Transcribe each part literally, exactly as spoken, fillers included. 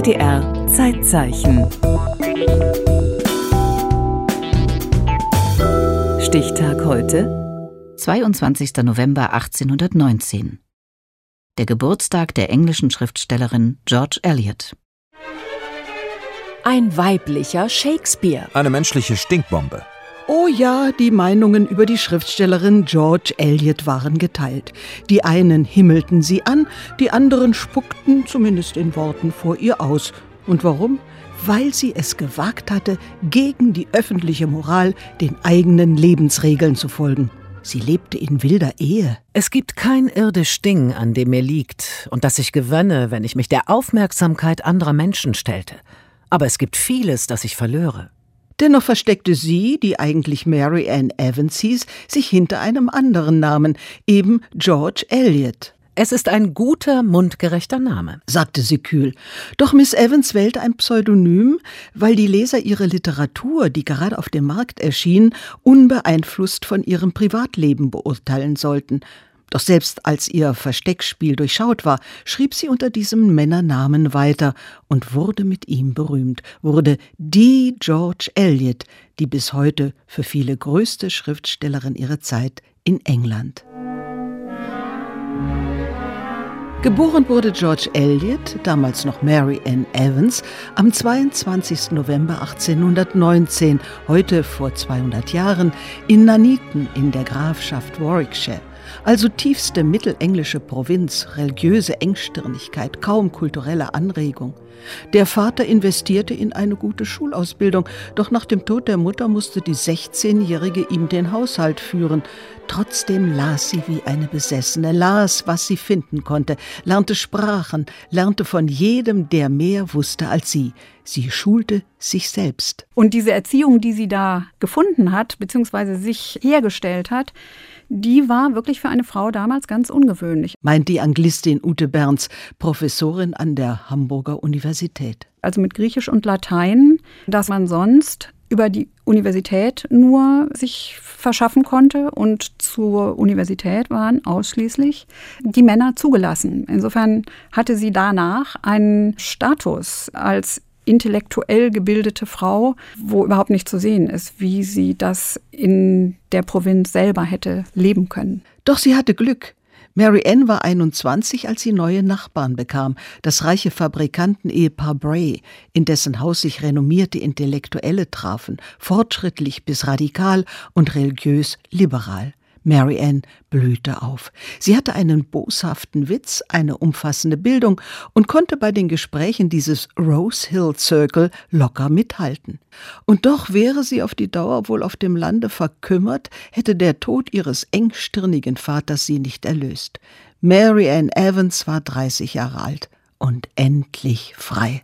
D R Zeitzeichen. Stichtag heute: zweiundzwanzigster November achtzehnhundertneunzehn. Der Geburtstag der englischen Schriftstellerin George Eliot. Ein weiblicher Shakespeare. Eine menschliche Stinkbombe. Oh ja, die Meinungen über die Schriftstellerin George Eliot waren geteilt. Die einen himmelten sie an, die anderen spuckten, zumindest in Worten, vor ihr aus. Und warum? Weil sie es gewagt hatte, gegen die öffentliche Moral den eigenen Lebensregeln zu folgen. Sie lebte in wilder Ehe. Es gibt kein irdisch Ding, an dem mir liegt und das ich gewönne, wenn ich mich der Aufmerksamkeit anderer Menschen stellte. Aber es gibt vieles, das ich verlöre. Dennoch versteckte sie, die eigentlich Mary Ann Evans hieß, sich hinter einem anderen Namen, eben George Eliot. Es ist ein guter, mundgerechter Name, sagte sie kühl. Doch Miss Evans wählte ein Pseudonym, weil die Leser ihre Literatur, die gerade auf dem Markt erschien, unbeeinflusst von ihrem Privatleben beurteilen sollten. Doch selbst als ihr Versteckspiel durchschaut war, schrieb sie unter diesem Männernamen weiter und wurde mit ihm berühmt, wurde die George Eliot, die bis heute für viele größte Schriftstellerin ihrer Zeit in England. Geboren wurde George Eliot, damals noch Mary Ann Evans, am zweiundzwanzigsten November achtzehnhundertneunzehn, heute vor zweihundert Jahren, in Nuneaton in der Grafschaft Warwickshire. Also tiefste mittelenglische Provinz, religiöse Engstirnigkeit, kaum kulturelle Anregung. Der Vater investierte in eine gute Schulausbildung, doch nach dem Tod der Mutter musste die sechzehnjährige ihm den Haushalt führen. Trotzdem las sie wie eine Besessene, las, was sie finden konnte, lernte Sprachen, lernte von jedem, der mehr wusste als sie. Sie schulte sich selbst. Und diese Erziehung, die sie da gefunden hat, beziehungsweise sich hergestellt hat, die war wirklich für eine Frau damals ganz ungewöhnlich. Meint die Anglistin Ute Berns, Professorin an der Hamburger Universität. Also mit Griechisch und Latein, das man sonst über die Universität nur sich verschaffen konnte. Und zur Universität waren ausschließlich die Männer zugelassen. Insofern hatte sie danach einen Status als intellektuell gebildete Frau, wo überhaupt nicht zu sehen ist, wie sie das in der Provinz selber hätte leben können. Doch sie hatte Glück. Mary Ann war einundzwanzig, als sie neue Nachbarn bekam, das reiche Fabrikanten-Ehepaar Bray, in dessen Haus sich renommierte Intellektuelle trafen, fortschrittlich bis radikal und religiös liberal. Mary Ann blühte auf. Sie hatte einen boshaften Witz, eine umfassende Bildung und konnte bei den Gesprächen dieses Rose Hill Circle locker mithalten. Und doch wäre sie auf die Dauer wohl auf dem Lande verkümmert, hätte der Tod ihres engstirnigen Vaters sie nicht erlöst. Mary Ann Evans war dreißig Jahre alt und endlich frei.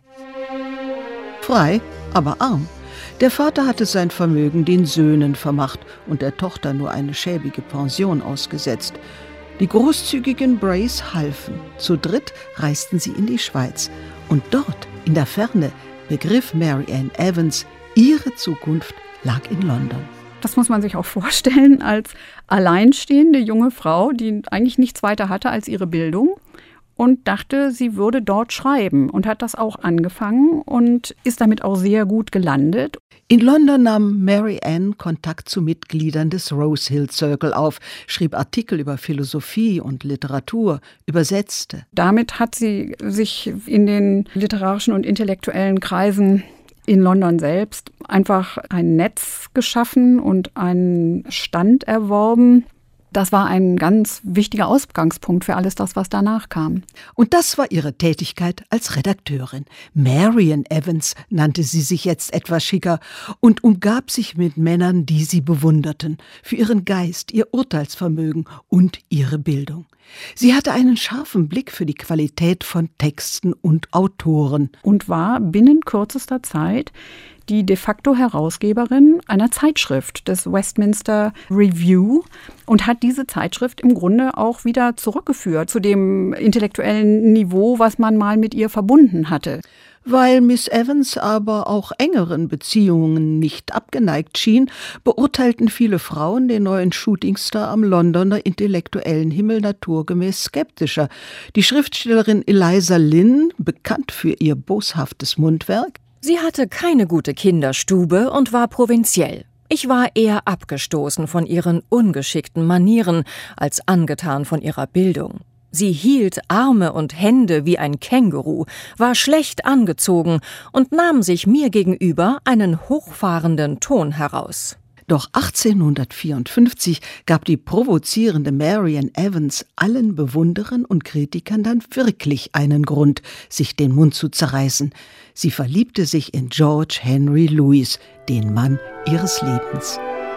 Frei, aber arm. Der Vater hatte sein Vermögen den Söhnen vermacht und der Tochter nur eine schäbige Pension ausgesetzt. Die großzügigen Brays halfen. Zu dritt reisten sie in die Schweiz. Und dort, in der Ferne, begriff Mary Ann Evans, ihre Zukunft lag in London. Das muss man sich auch vorstellen als alleinstehende junge Frau, die eigentlich nichts weiter hatte als ihre Bildung. Und dachte, sie würde dort schreiben und hat das auch angefangen und ist damit auch sehr gut gelandet. In London nahm Mary Ann Kontakt zu Mitgliedern des Rose Hill Circle auf, schrieb Artikel über Philosophie und Literatur, übersetzte. Damit hat sie sich in den literarischen und intellektuellen Kreisen in London selbst einfach ein Netz geschaffen und einen Stand erworben. Das war ein ganz wichtiger Ausgangspunkt für alles das, was danach kam. Und das war ihre Tätigkeit als Redakteurin. Marian Evans nannte sie sich jetzt etwas schicker und umgab sich mit Männern, die sie bewunderten, für ihren Geist, ihr Urteilsvermögen und ihre Bildung. Sie hatte einen scharfen Blick für die Qualität von Texten und Autoren. Und war binnen kürzester Zeit die de facto Herausgeberin einer Zeitschrift des Westminster Review und hat diese Zeitschrift im Grunde auch wieder zurückgeführt zu dem intellektuellen Niveau, was man mal mit ihr verbunden hatte. Weil Miss Evans aber auch engeren Beziehungen nicht abgeneigt schien, beurteilten viele Frauen den neuen Shootingstar am Londoner intellektuellen Himmel naturgemäß skeptischer. Die Schriftstellerin Eliza Lynn, bekannt für ihr boshaftes Mundwerk: Sie hatte keine gute Kinderstube und war provinziell. Ich war eher abgestoßen von ihren ungeschickten Manieren als angetan von ihrer Bildung. Sie hielt Arme und Hände wie ein Känguru, war schlecht angezogen und nahm sich mir gegenüber einen hochfahrenden Ton heraus. Doch achtzehnhundertvierundfünfzig gab die provozierende Marian Evans allen Bewunderern und Kritikern dann wirklich einen Grund, sich den Mund zu zerreißen. Sie verliebte sich in George Henry Lewes, den Mann ihres Lebens.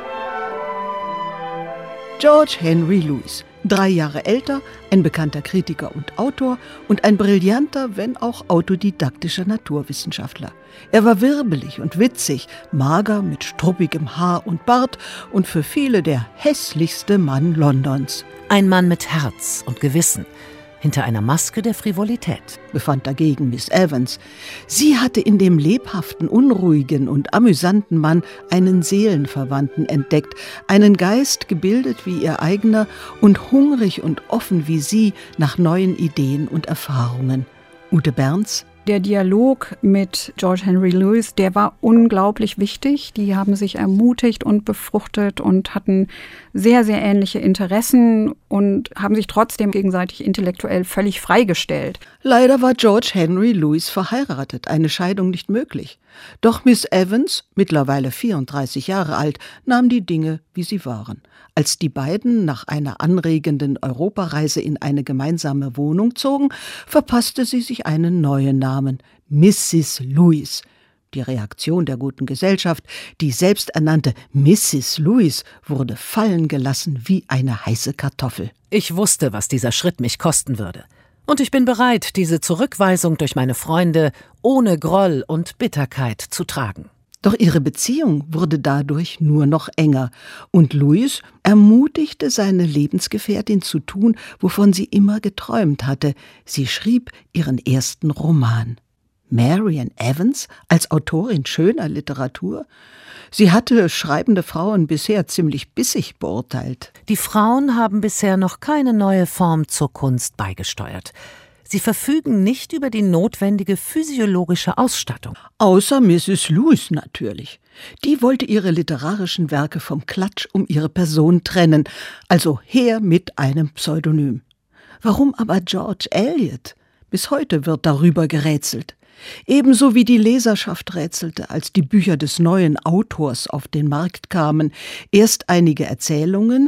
George Henry Lewes, drei Jahre älter, ein bekannter Kritiker und Autor und ein brillanter, wenn auch autodidaktischer Naturwissenschaftler. Er war wirbelig und witzig, mager mit struppigem Haar und Bart und für viele der hässlichste Mann Londons. Ein Mann mit Herz und Gewissen, hinter einer Maske der Frivolität, befand dagegen Miss Evans. Sie hatte in dem lebhaften, unruhigen und amüsanten Mann einen Seelenverwandten entdeckt, einen Geist gebildet wie ihr eigener und hungrig und offen wie sie nach neuen Ideen und Erfahrungen. Ute Bernz. Der Dialog mit George Henry Lewes, der war unglaublich wichtig. Die haben sich ermutigt und befruchtet und hatten sehr, sehr ähnliche Interessen und haben sich trotzdem gegenseitig intellektuell völlig freigestellt. Leider war George Henry Lewes verheiratet, eine Scheidung nicht möglich. Doch Miss Evans, mittlerweile vierunddreißig Jahre alt, nahm die Dinge, wie sie waren. Als die beiden nach einer anregenden Europareise in eine gemeinsame Wohnung zogen, verpasste sie sich einen neuen Namen: Missis Lewes. Die Reaktion der guten Gesellschaft, die selbsternannte Missis Lewes, wurde fallen gelassen wie eine heiße Kartoffel. Ich wusste, was dieser Schritt mich kosten würde. Und ich bin bereit, diese Zurückweisung durch meine Freunde ohne Groll und Bitterkeit zu tragen. Doch ihre Beziehung wurde dadurch nur noch enger und Lewes ermutigte seine Lebensgefährtin zu tun, wovon sie immer geträumt hatte. Sie schrieb ihren ersten Roman. Marian Evans als Autorin schöner Literatur? Sie hatte schreibende Frauen bisher ziemlich bissig beurteilt. Die Frauen haben bisher noch keine neue Form zur Kunst beigesteuert. Sie verfügen nicht über die notwendige physiologische Ausstattung. Außer Missis Lewes natürlich. Die wollte ihre literarischen Werke vom Klatsch um ihre Person trennen, also her mit einem Pseudonym. Warum aber George Eliot? Bis heute wird darüber gerätselt. Ebenso wie die Leserschaft rätselte, als die Bücher des neuen Autors auf den Markt kamen. Erst einige Erzählungen,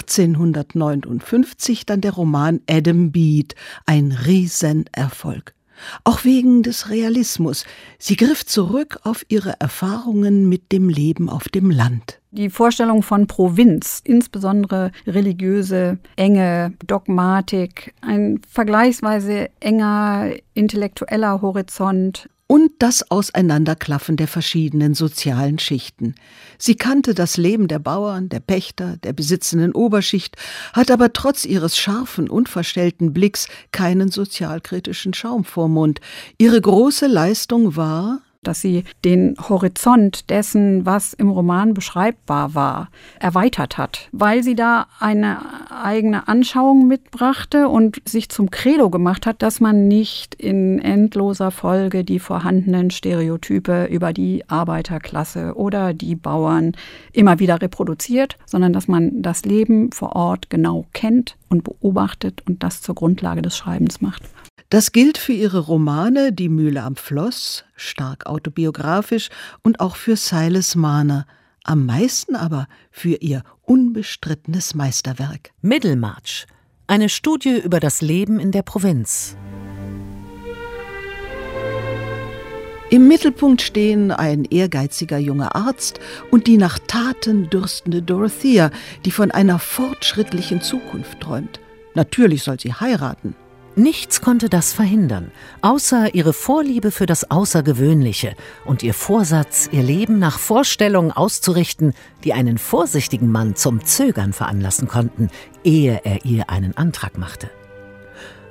achtzehnhundertneunundfünfzig dann der Roman Adam Bede, ein Riesenerfolg. Auch wegen des Realismus. Sie griff zurück auf ihre Erfahrungen mit dem Leben auf dem Land. Die Vorstellung von Provinz, insbesondere religiöse Enge, Dogmatik, ein vergleichsweise enger intellektueller Horizont. Und das Auseinanderklaffen der verschiedenen sozialen Schichten. Sie kannte das Leben der Bauern, der Pächter, der besitzenden Oberschicht, hat aber trotz ihres scharfen, unverstellten Blicks keinen sozialkritischen Schaum vorm Mund. Ihre große Leistung war, dass sie den Horizont dessen, was im Roman beschreibbar war, erweitert hat, weil sie da eine eigene Anschauung mitbrachte und sich zum Credo gemacht hat, dass man nicht in endloser Folge die vorhandenen Stereotype über die Arbeiterklasse oder die Bauern immer wieder reproduziert, sondern dass man das Leben vor Ort genau kennt und beobachtet und das zur Grundlage des Schreibens macht. Das gilt für ihre Romane Die Mühle am Floss, stark autobiografisch, und auch für Silas Marner, am meisten aber für ihr unbestrittenes Meisterwerk. Middlemarch, eine Studie über das Leben in der Provinz. Im Mittelpunkt stehen ein ehrgeiziger junger Arzt und die nach Taten dürstende Dorothea, die von einer fortschrittlichen Zukunft träumt. Natürlich soll sie heiraten. Nichts konnte das verhindern, außer ihre Vorliebe für das Außergewöhnliche und ihr Vorsatz, ihr Leben nach Vorstellungen auszurichten, die einen vorsichtigen Mann zum Zögern veranlassen konnten, ehe er ihr einen Antrag machte.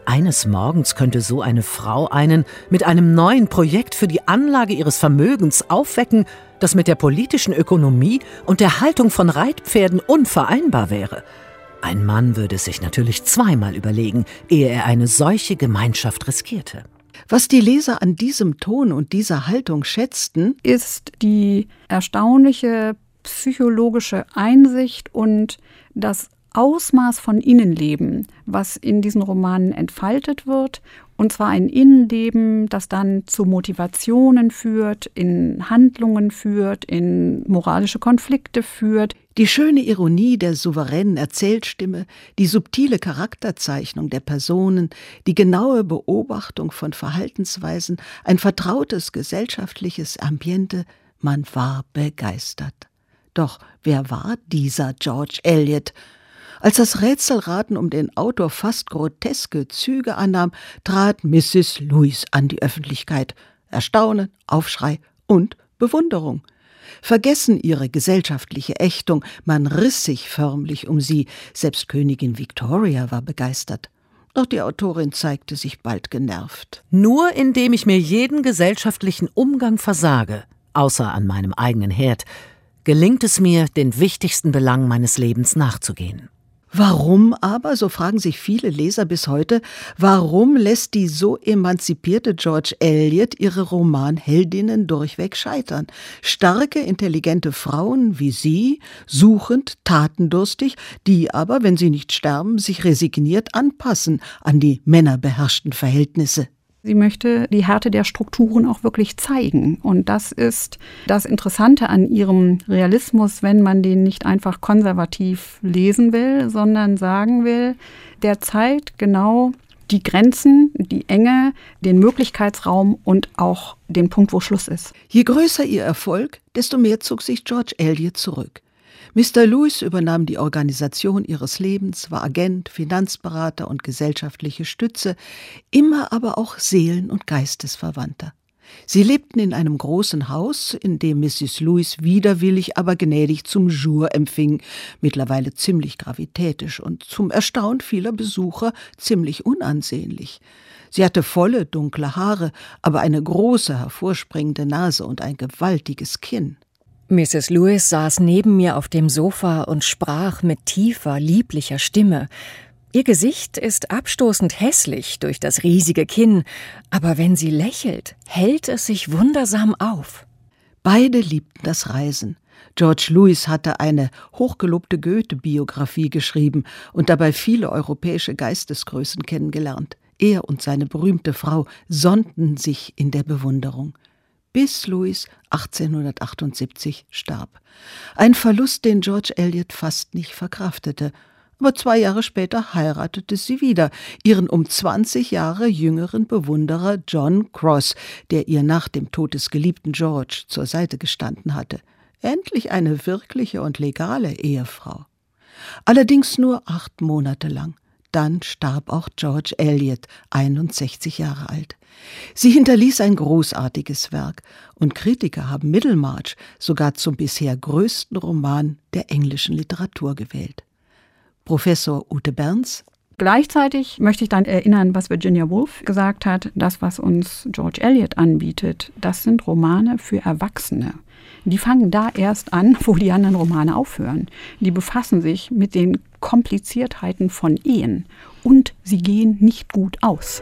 Eines Morgens könnte so eine Frau einen mit einem neuen Projekt für die Anlage ihres Vermögens aufwecken, das mit der politischen Ökonomie und der Haltung von Reitpferden unvereinbar wäre. Ein Mann würde es sich natürlich zweimal überlegen, ehe er eine solche Gemeinschaft riskierte. Was die Leser an diesem Ton und dieser Haltung schätzten, ist die erstaunliche psychologische Einsicht und das Ausmaß von Innenleben, was in diesen Romanen entfaltet wird, und zwar ein Innenleben, das dann zu Motivationen führt, in Handlungen führt, in moralische Konflikte führt. Die schöne Ironie der souveränen Erzählstimme, die subtile Charakterzeichnung der Personen, die genaue Beobachtung von Verhaltensweisen, ein vertrautes gesellschaftliches Ambiente, man war begeistert. Doch wer war dieser George Eliot? Als das Rätselraten um den Autor fast groteske Züge annahm, trat Misses Lewis an die Öffentlichkeit. Erstaunen, Aufschrei und Bewunderung. Vergessen ihre gesellschaftliche Ächtung, man riss sich förmlich um sie. Selbst Königin Victoria war begeistert. Doch die Autorin zeigte sich bald genervt. Nur indem ich mir jeden gesellschaftlichen Umgang versage, außer an meinem eigenen Herd, gelingt es mir, den wichtigsten Belang meines Lebens nachzugehen. Warum aber, so fragen sich viele Leser bis heute, warum lässt die so emanzipierte George Eliot ihre Romanheldinnen durchweg scheitern? Starke, intelligente Frauen wie sie, suchend, tatendurstig, die aber, wenn sie nicht sterben, sich resigniert anpassen an die männerbeherrschten Verhältnisse. Sie möchte die Härte der Strukturen auch wirklich zeigen. Und das ist das Interessante an ihrem Realismus, wenn man den nicht einfach konservativ lesen will, sondern sagen will, der zeigt genau die Grenzen, die Enge, den Möglichkeitsraum und auch den Punkt, wo Schluss ist. Je größer ihr Erfolg, desto mehr zog sich George Eliot zurück. Mister Lewis übernahm die Organisation ihres Lebens, war Agent, Finanzberater und gesellschaftliche Stütze, immer aber auch Seelen- und Geistesverwandter. Sie lebten in einem großen Haus, in dem Misses Lewis widerwillig, aber gnädig zum Jour empfing, mittlerweile ziemlich gravitätisch und zum Erstaunen vieler Besucher ziemlich unansehnlich. Sie hatte volle, dunkle Haare, aber eine große, hervorspringende Nase und ein gewaltiges Kinn. Misses Lewis saß neben mir auf dem Sofa und sprach mit tiefer, lieblicher Stimme. Ihr Gesicht ist abstoßend hässlich durch das riesige Kinn, aber wenn sie lächelt, hält es sich wundersam auf. Beide liebten das Reisen. George Lewis hatte eine hochgelobte Goethe-Biografie geschrieben und dabei viele europäische Geistesgrößen kennengelernt. Er und seine berühmte Frau sonnten sich in der Bewunderung. Bis Lewis achtzehnhundertachtundsiebzig starb. Ein Verlust, den George Eliot fast nicht verkraftete. Aber zwei Jahre später heiratete sie wieder, ihren um zwanzig Jahre jüngeren Bewunderer John Cross, der ihr nach dem Tod des geliebten George zur Seite gestanden hatte. Endlich eine wirkliche und legale Ehefrau. Allerdings nur acht Monate lang. Dann starb auch George Eliot, einundsechzig Jahre alt. Sie hinterließ ein großartiges Werk und Kritiker haben Middlemarch sogar zum bisher größten Roman der englischen Literatur gewählt. Professor Ute Berns: Gleichzeitig möchte ich dann erinnern, was Virginia Woolf gesagt hat. Das, was uns George Eliot anbietet, das sind Romane für Erwachsene. Die fangen da erst an, wo die anderen Romane aufhören. Die befassen sich mit den Kompliziertheiten von Ehen und sie gehen nicht gut aus.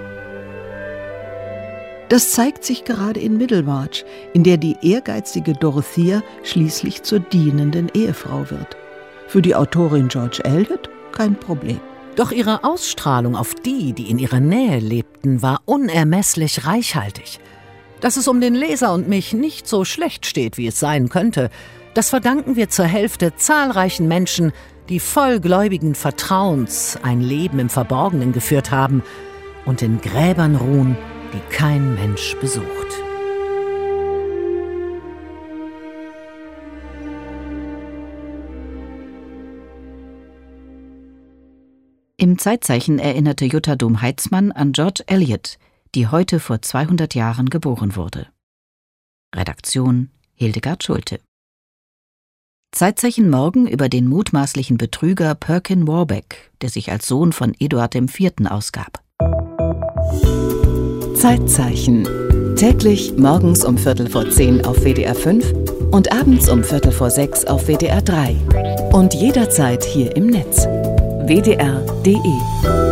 Das zeigt sich gerade in Middlemarch, in der die ehrgeizige Dorothea schließlich zur dienenden Ehefrau wird. Für die Autorin George Eliot kein Problem. Doch ihre Ausstrahlung auf die, die in ihrer Nähe lebten, war unermesslich reichhaltig. Dass es um den Leser und mich nicht so schlecht steht, wie es sein könnte, das verdanken wir zur Hälfte zahlreichen Menschen, die voll gläubigen Vertrauens ein Leben im Verborgenen geführt haben und in Gräbern ruhen, die kein Mensch besucht. Im Zeitzeichen erinnerte Jutta Dom-Heitzmann an George Eliot, die heute vor zweihundert Jahren geboren wurde. Redaktion Hildegard Schulte. Zeitzeichen morgen über den mutmaßlichen Betrüger Perkin Warbeck, der sich als Sohn von Eduard der Vierte ausgab. Zeitzeichen. Täglich morgens um Viertel vor zehn auf W D R fünf und abends um Viertel vor sechs auf W D R drei. Und jederzeit hier im Netz. W D R punkt de